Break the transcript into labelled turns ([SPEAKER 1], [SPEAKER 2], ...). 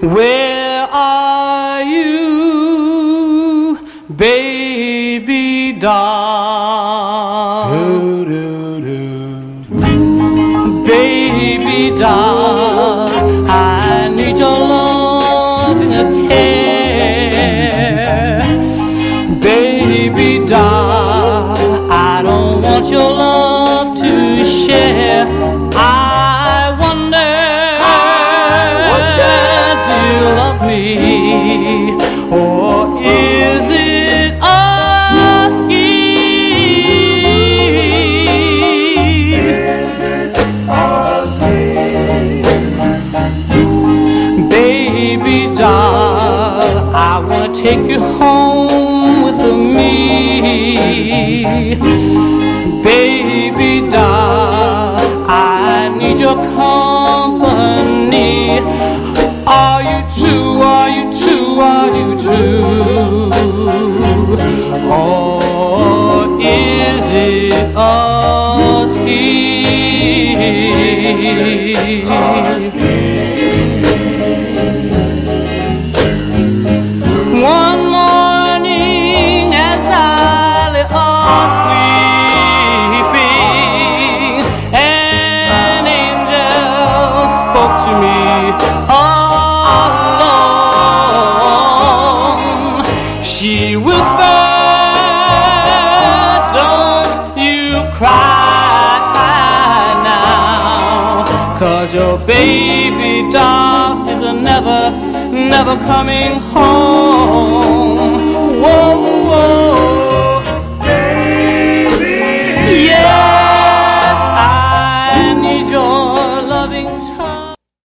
[SPEAKER 1] Where are you, baby doll? Baby doll, I need your loving and care. Baby doll, I don't want your love to share. I wonder, do you love me, or is it a scheme?
[SPEAKER 2] Is it a scheme?
[SPEAKER 1] Baby doll, I wanna take you home with me. Baby doll, I need your company. Are you true, are you true, are you true? Or is it a scheme? One morning as I lay sleeping, an angel spoke to me alone. She whispered, don't you cry now, 'cause your baby doll is never coming home. Whoa, whoa,
[SPEAKER 2] Baby,
[SPEAKER 1] yeah.